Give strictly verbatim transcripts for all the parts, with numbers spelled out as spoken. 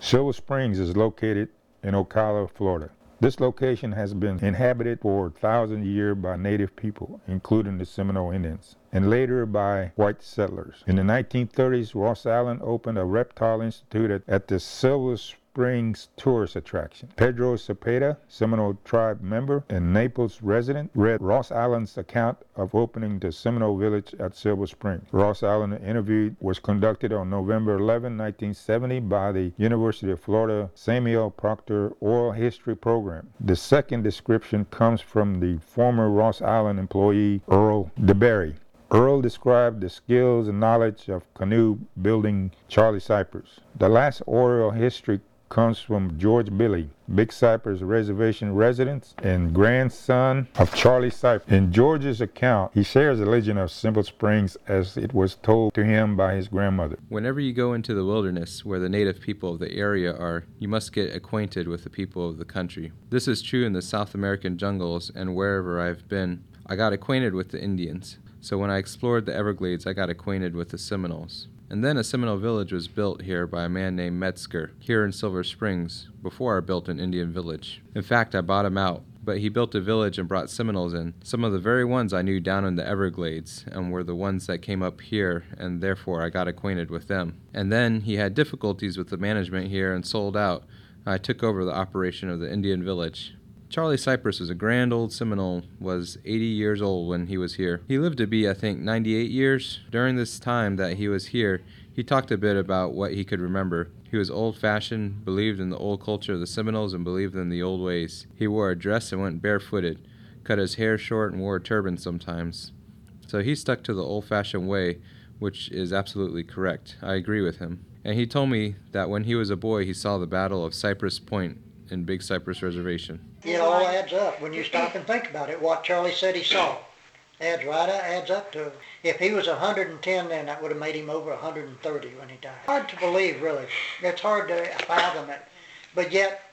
Silver Springs is located in Ocala, Florida. This location has been inhabited for a thousand years by native people, including the Seminole Indians, and later by white settlers. In the nineteen thirties, Ross Allen opened a reptile institute at, at the Silver Springs tourist attraction. Pedro Cepeda, Seminole tribe member and Naples resident, read Ross Allen's account of opening the Seminole village at Silver Springs. Ross Allen interview was conducted on November eleventh, nineteen seventy by the University of Florida Samuel Proctor Oral History Program. The second description comes from the former Ross Allen employee Earl DeBerry. Earl described the skills and knowledge of canoe building Charlie Cypress. The last oral history comes from George Billy, Big Cypress Reservation resident and grandson of Charlie Cypress. In George's account, he shares the legend of Silver Springs as it was told to him by his grandmother. Whenever you go into the wilderness where the native people of the area are, you must get acquainted with the people of the country. This is true in the South American jungles, and wherever I've been, I got acquainted with the Indians. So when I explored the Everglades, I got acquainted with the Seminoles. And then a Seminole village was built here by a man named Metzger, here in Silver Springs, before I built an Indian village. In fact, I bought him out, but he built a village and brought Seminoles in, some of the very ones I knew down in the Everglades, and were the ones that came up here, and therefore I got acquainted with them. And then he had difficulties with the management here and sold out. I took over the operation of the Indian village. Charlie Cypress was a grand old Seminole, was eighty years old when he was here. He lived to be, I think, ninety-eight years. During this time that he was here, he talked a bit about what he could remember. He was old-fashioned, believed in the old culture of the Seminoles, and believed in the old ways. He wore a dress and went barefooted, cut his hair short, and wore a turban sometimes. So he stuck to the old-fashioned way, which is absolutely correct. I agree with him. And he told me that when he was a boy, he saw the Battle of Cypress Point in Big Cypress Reservation. It all adds up when you stop and think about it. What Charlie said he saw adds right up, adds up to, if he was one hundred ten then, that would have made him over one hundred thirty when he died. Hard to believe, really. It's hard to fathom it. But yet,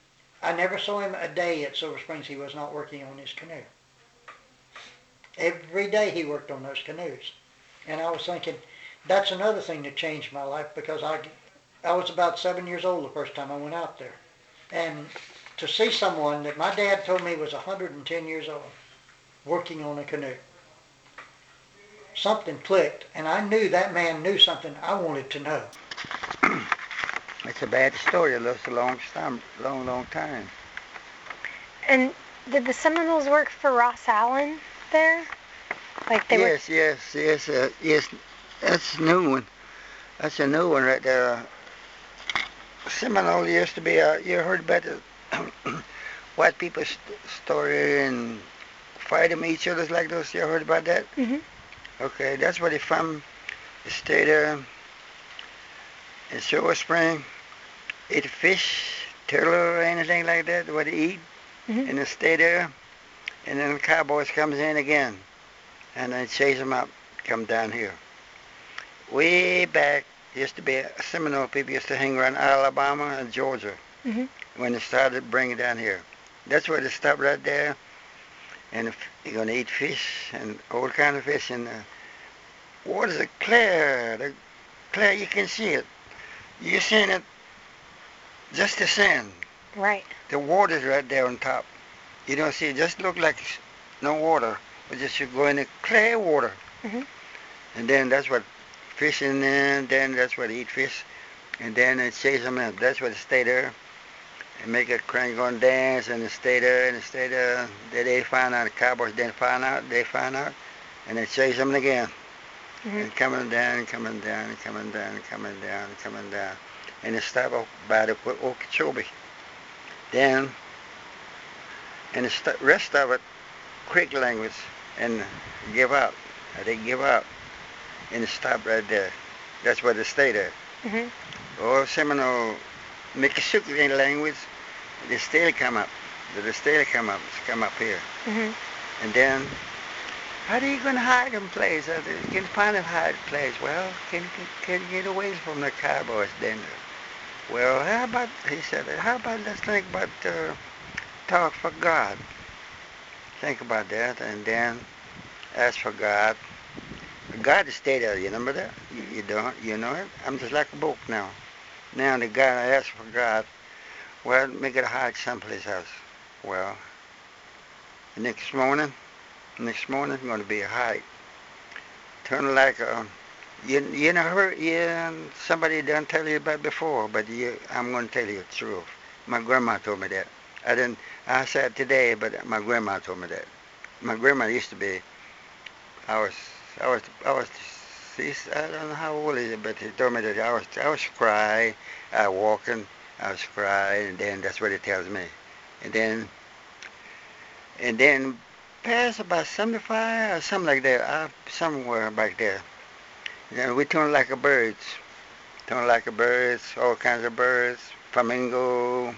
I never saw him a day at Silver Springs he was not working on his canoe. Every day he worked on those canoes. And I was thinking, that's another thing that changed my life, because I, I was about seven years old the first time I went out there. And to see someone that my dad told me was one hundred ten years old working on a canoe, something clicked, and I knew that man knew something I wanted to know. It's a bad story. It lives a long time, long, long time. And did the Seminoles work for Ross Allen there? Like they yes, were... yes, yes, uh, yes. That's a new one. That's a new one right there. Uh, Seminole used to be, uh, you heard about the white people's st- story and fighting each other like those? You heard about that? Mm-hmm. Okay, that's where they from. They stay there in Silver Spring, eat fish, turtle, or anything like that, what they eat, mm-hmm. and they stay there. And then the cowboys comes in again, and they chase them out, come down here. Way back, used to be Seminole people used to hang around Alabama and Georgia, mm-hmm. when they started bringing down here. That's where they stopped right there, and if you're gonna eat fish and all kind of fish, and the water's are clear, the clear, you can see it. You're seeing it, just the sand. Right. The water's right there on top. You don't see it, just look like no water, but just you go in the clear water, mm-hmm. and then that's what fishing, and then that's where they eat fish, and then they chase them in. That's where they stay there and make a crank on dance, and they stay there and they stay there. Then they find out, the cowboys then find out, they find out, and they chase them again. Mm-hmm. And coming down and coming down and coming down and coming down and coming down. And they stop up by the Okeechobee. Then, and the st- rest of it, Creek language, and give up. They give up. And they stop right there. That's where they stay there. Mm-hmm. Or Seminole, Miccosukee language, they still come up. They still come up, come up here. Mm-hmm. And then, how are you going to hide them place? You can find a hide place. Well, can, can, can you get away from the cowboys then? Well, how about, he said, how about let's think about uh, talk for God. Think about that, and then ask for God. God is stay there, you remember that? You, you don't, you know it? I'm just like a book now. Now the guy I asked for God, well, make it hide someplace else. Well, the next morning, next morning it's going to be a hike. Turn like a, you, you know, heard, yeah, somebody done tell you about before, but you, I'm going to tell you the truth. My grandma told me that. I didn't, I said today, but my grandma told me that. My grandma used to be, I was, I was, I was, she's, I don't know how old is it, but she told me that I was, I was crying, I was walking, I was crying, and then that's what it tells me. And then, and then, past about seventy-five or something like that, I, somewhere back there. And then we turn like a birds, turn like a birds, all kinds of birds, flamingo.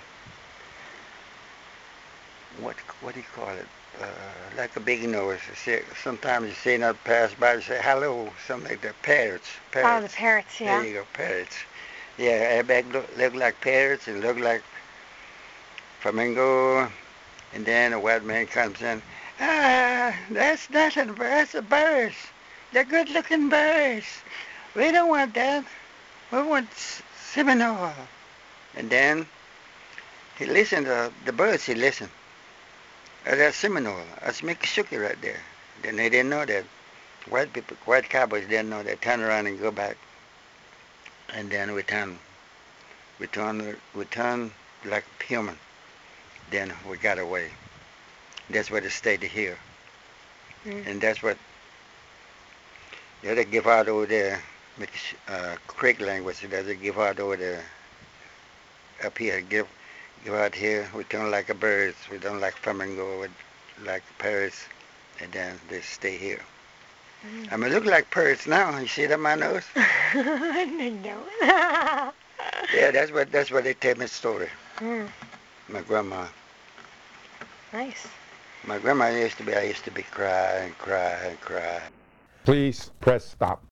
What what do you call it? Uh, like a big nose. Sometimes you see not pass by, you say hello, something like that. Parrots, parrots. Oh, the parrots, yeah. There you go, parrots. Yeah, everybody look, look like parrots and look like flamingo. And then a white man comes in. Ah, that's nothing, that's the birds. They're good-looking birds. We don't want that. We want Seminole. And then he listened to the birds. He listened. Uh, that's Seminole. That's Miccosukee right there. Then they didn't know that. White people, white cowboys didn't know that. Turn around and go back. And then we turn, we turn, we turn like human. Then we got away. That's what it stayed here. Mm. And that's what the other give out over there, uh, Creek language, the other give out over there, up here, give give out here, we don't like a birds, we don't like flamingo, we like parrots, and then they stay here. Mm. I mean, look like parrots now, you see that my nose? I didn't know. Yeah, that's what, that's what they tell me the story. Mm. My grandma. Nice. My grandma used to be, I used to be cry and cry and cry. Please press stop.